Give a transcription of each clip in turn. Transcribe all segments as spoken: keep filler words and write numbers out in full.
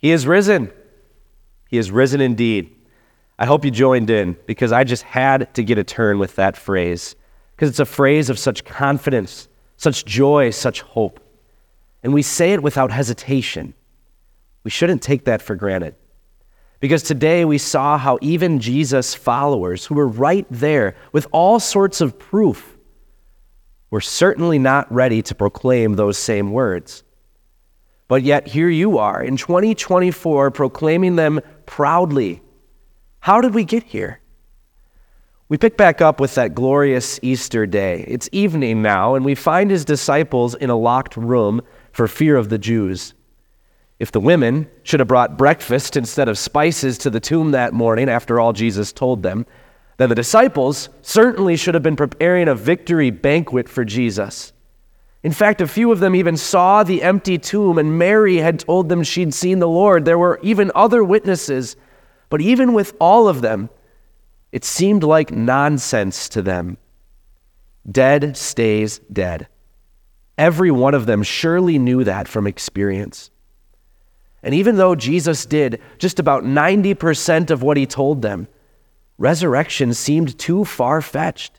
He is risen. He is risen indeed. I hope you joined in because I just had to get a turn with that phrase because it's a phrase of such confidence, such joy, such hope. And we say it without hesitation. We shouldn't take that for granted. Because today we saw how even Jesus' followers, who were right there with all sorts of proof, were certainly not ready to proclaim those same words. But yet here you are in twenty twenty-four proclaiming them proudly. How did we get here? We pick back up with that glorious Easter day. It's evening now, and we find his disciples in a locked room for fear of the Jews. If the women should have brought breakfast instead of spices to the tomb that morning, after all Jesus told them, then the disciples certainly should have been preparing a victory banquet for Jesus. In fact, a few of them even saw the empty tomb, and Mary had told them she'd seen the Lord. There were even other witnesses, but even with all of them, it seemed like nonsense to them. Dead stays dead. Every one of them surely knew that from experience. And even though Jesus did just about ninety percent of what he told them, resurrection seemed too far-fetched.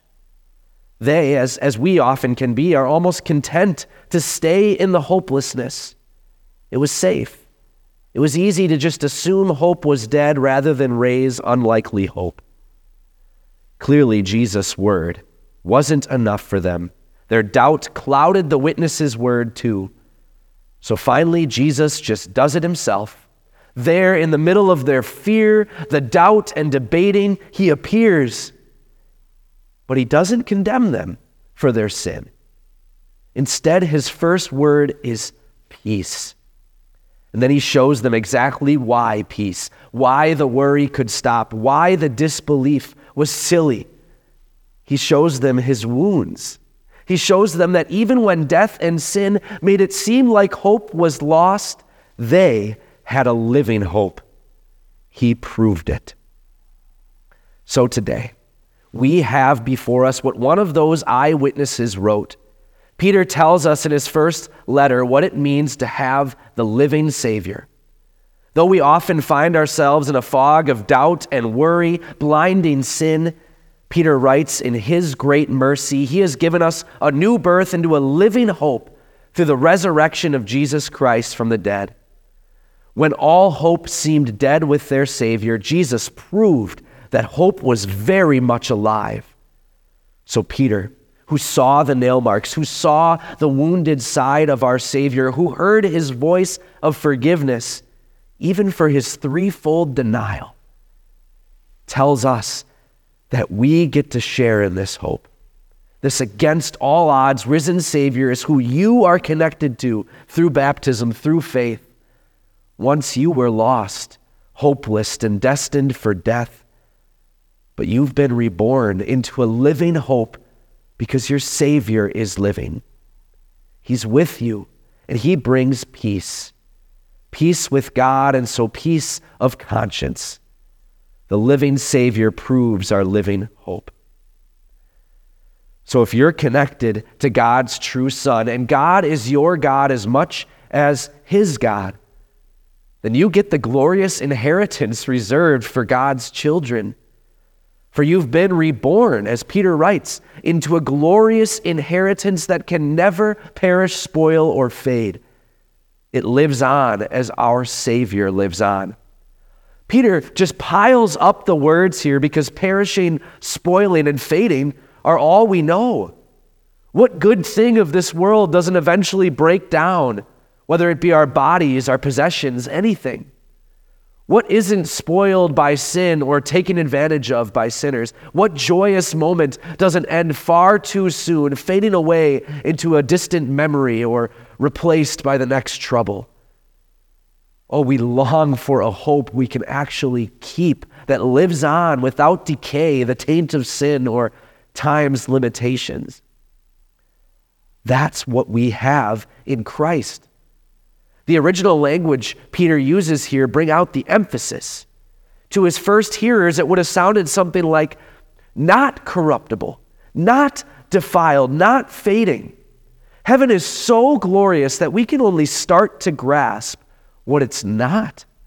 They, as, as we often can be, are almost content to stay in the hopelessness. It was safe. It was easy to just assume hope was dead rather than raise unlikely hope. Clearly, Jesus' word wasn't enough for them. Their doubt clouded the witnesses' word too. So finally, Jesus just does it himself. There, in the middle of their fear, the doubt, and debating, he appears. But he doesn't condemn them for their sin. Instead, his first word is peace. And then he shows them exactly why peace, why the worry could stop, why the disbelief was silly. He shows them his wounds. He shows them that even when death and sin made it seem like hope was lost, they had a living hope. He proved it. So today, we have before us what one of those eyewitnesses wrote. Peter tells us in his first letter what it means to have the living Savior. Though we often find ourselves in a fog of doubt and worry, blinding sin, Peter writes, in his great mercy, he has given us a new birth into a living hope through the resurrection of Jesus Christ from the dead. When all hope seemed dead with their Savior, Jesus proved that hope was very much alive. So Peter, who saw the nail marks, who saw the wounded side of our Savior, who heard his voice of forgiveness, even for his threefold denial, tells us that we get to share in this hope. This against all odds risen Savior is who you are connected to through baptism, through faith. Once you were lost, hopeless, and destined for death, but you've been reborn into a living hope because your Savior is living. He's with you, and he brings peace. Peace with God, and so peace of conscience. The living Savior proves our living hope. So if you're connected to God's true Son, and God is your God as much as his God, then you get the glorious inheritance reserved for God's children. For you've been reborn, as Peter writes, into a glorious inheritance that can never perish, spoil, or fade. It lives on as our Savior lives on. Peter just piles up the words here because perishing, spoiling, and fading are all we know. What good thing of this world doesn't eventually break down, whether it be our bodies, our possessions, anything? What isn't spoiled by sin or taken advantage of by sinners? What joyous moment doesn't end far too soon, fading away into a distant memory or replaced by the next trouble? Oh, we long for a hope we can actually keep that lives on without decay, the taint of sin, or time's limitations. That's what we have in Christ. The original language Peter uses here bring out the emphasis. To his first hearers, it would have sounded something like not corruptible, not defiled, not fading. Heaven is so glorious that we can only start to grasp what it's not.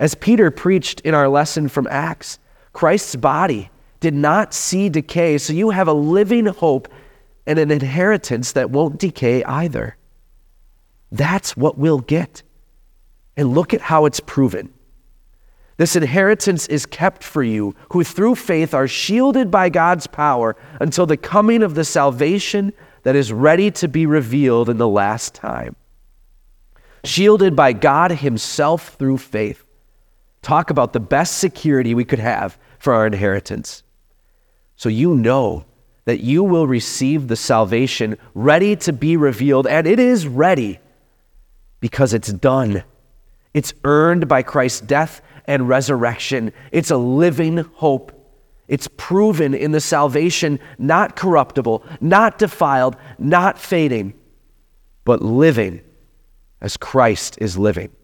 As Peter preached in our lesson from Acts, Christ's body did not see decay, so you have a living hope and an inheritance that won't decay either. That's what we'll get. And look at how it's proven. This inheritance is kept for you, who through faith are shielded by God's power until the coming of the salvation that is ready to be revealed in the last time. Shielded by God himself through faith. Talk about the best security we could have for our inheritance. So you know that you will receive the salvation ready to be revealed, and it is ready because it's done. It's earned by Christ's death and resurrection. It's a living hope. It's proven in the salvation, not corruptible, not defiled, not fading, but living as Christ is living.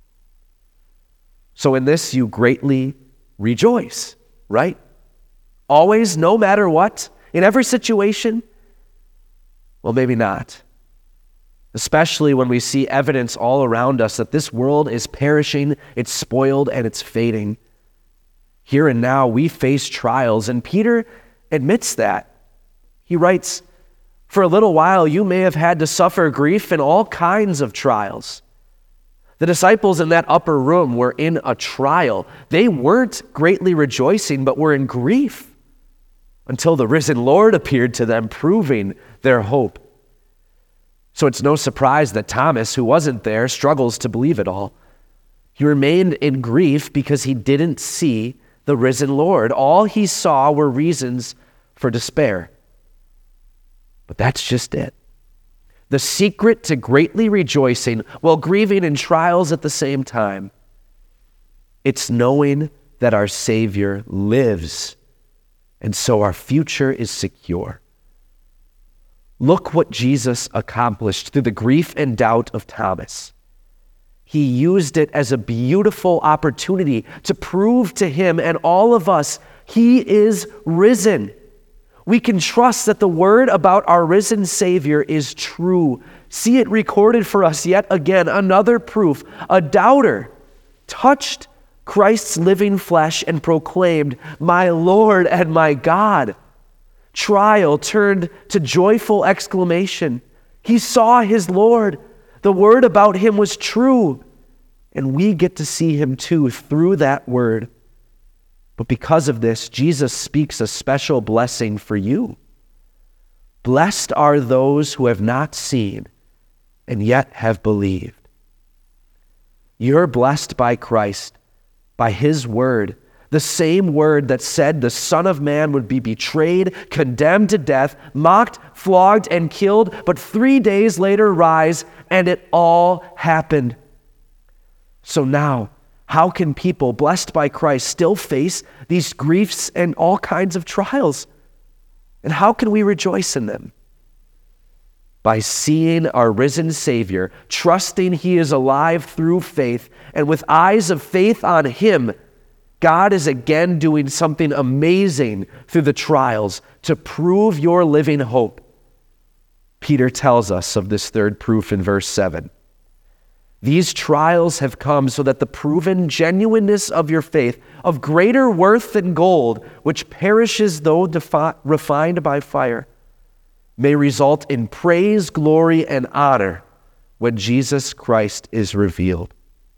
So in this you greatly rejoice, right? Always, no matter what, in every situation? Well, maybe not. Especially when we see evidence all around us that this world is perishing, it's spoiled, and it's fading. Here and now, we face trials, and Peter admits that. He writes, "For a little while, you may have had to suffer grief in all kinds of trials." The disciples in that upper room were in a trial. They weren't greatly rejoicing, but were in grief until the risen Lord appeared to them, proving their hope. So it's no surprise that Thomas, who wasn't there, struggles to believe it all. He remained in grief because he didn't see the risen Lord. All he saw were reasons for despair. But that's just it. The secret to greatly rejoicing while grieving in trials at the same time, it's knowing that our Savior lives, and so our future is secure. Look what Jesus accomplished through the grief and doubt of Thomas. He used it as a beautiful opportunity to prove to him and all of us, he is risen. We can trust that the word about our risen Savior is true. See it recorded for us yet again, another proof. A doubter touched Christ's living flesh and proclaimed, "My Lord and my God." Trial turned to joyful exclamation. He saw his Lord. The word about him was true. And we get to see him too through that word. But because of this, Jesus speaks a special blessing for you. Blessed are those who have not seen and yet have believed. You're blessed by Christ, by his word, the same word that said the Son of Man would be betrayed, condemned to death, mocked, flogged, and killed, but three days later rise, and it all happened. So now, how can people blessed by Christ still face these griefs and all kinds of trials? And how can we rejoice in them? By seeing our risen Savior, trusting he is alive through faith, and with eyes of faith on him, God is again doing something amazing through the trials to prove your living hope. Peter tells us of this third proof in verse seven. These trials have come so that the proven genuineness of your faith, of greater worth than gold, which perishes though defi- refined by fire, may result in praise, glory, and honor when Jesus Christ is revealed.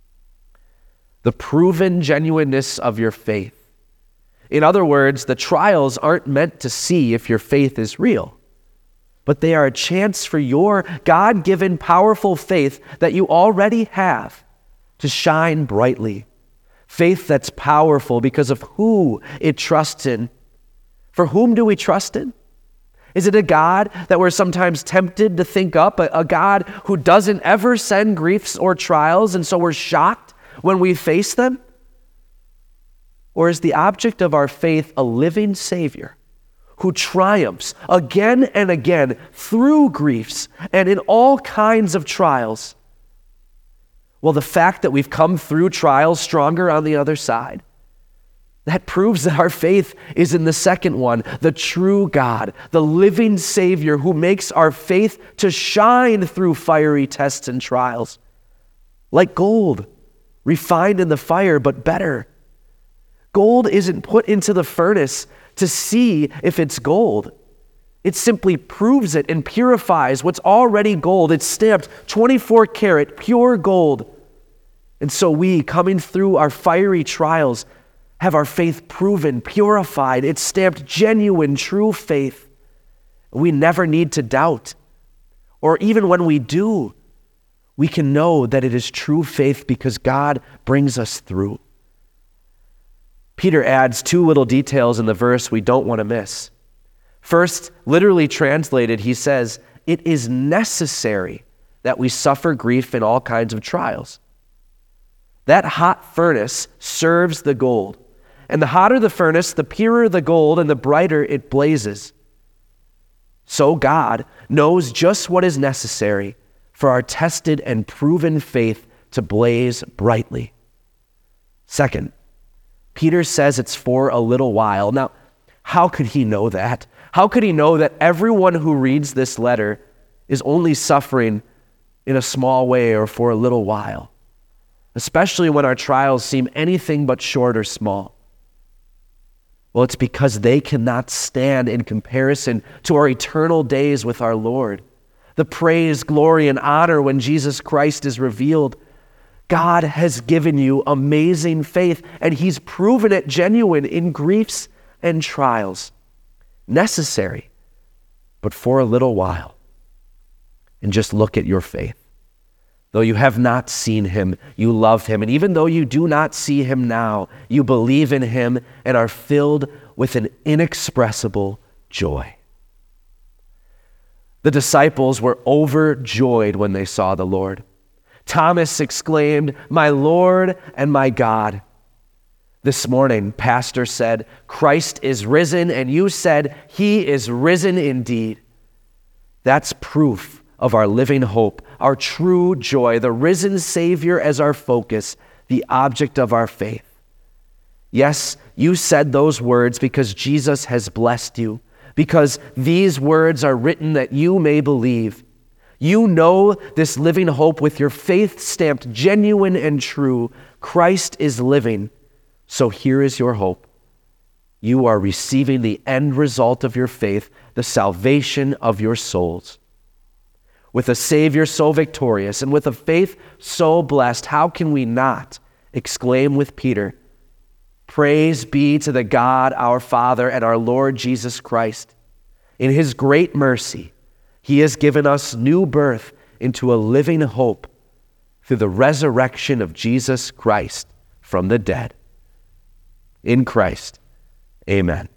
The proven genuineness of your faith. In other words, the trials aren't meant to see if your faith is real, but they are a chance for your God-given powerful faith that you already have to shine brightly. Faith that's powerful because of who it trusts in. For whom do we trust in? Is it a God that we're sometimes tempted to think up, a, a God who doesn't ever send griefs or trials, and so we're shocked when we face them? Or is the object of our faith a living Savior who triumphs again and again through griefs and in all kinds of trials? Well, the fact that we've come through trials stronger on the other side, that proves that our faith is in the second one, the true God, the living Savior who makes our faith to shine through fiery tests and trials, like gold refined in the fire, but better. Gold isn't put into the furnace to see if it's gold. It simply proves it and purifies what's already gold. It's stamped twenty-four karat pure gold. And so we, coming through our fiery trials, have our faith proven, purified. It's stamped genuine, true faith. We never need to doubt. Or even when we do, we can know that it is true faith because God brings us through. Peter adds two little details in the verse we don't want to miss. First, literally translated, he says, it is necessary that we suffer grief in all kinds of trials. That hot furnace serves the gold. And the hotter the furnace, the purer the gold, and the brighter it blazes. So God knows just what is necessary for our tested and proven faith to blaze brightly. Second, Peter says it's for a little while. Now, how could he know that? How could he know that everyone who reads this letter is only suffering in a small way or for a little while, especially when our trials seem anything but short or small? Well, it's because they cannot stand in comparison to our eternal days with our Lord. The praise, glory, and honor when Jesus Christ is revealed. God has given you amazing faith, and he's proven it genuine in griefs and trials. Necessary, but for a little while. And just look at your faith. Though you have not seen him, you love him. And even though you do not see him now, you believe in him and are filled with an inexpressible joy. The disciples were overjoyed when they saw the Lord. Thomas exclaimed, "My Lord and my God." This morning, Pastor said, "Christ is risen," and you said, "He is risen indeed." That's proof of our living hope, our true joy, the risen Savior as our focus, the object of our faith. Yes, you said those words because Jesus has blessed you, because these words are written that you may believe. You know this living hope with your faith stamped genuine and true. Christ is living, so here is your hope. You are receiving the end result of your faith, the salvation of your souls. With a Savior so victorious and with a faith so blessed, how can we not exclaim with Peter, "Praise be to the God, our Father, and our Lord Jesus Christ. In his great mercy, he has given us new birth into a living hope through the resurrection of Jesus Christ from the dead." In Christ, amen.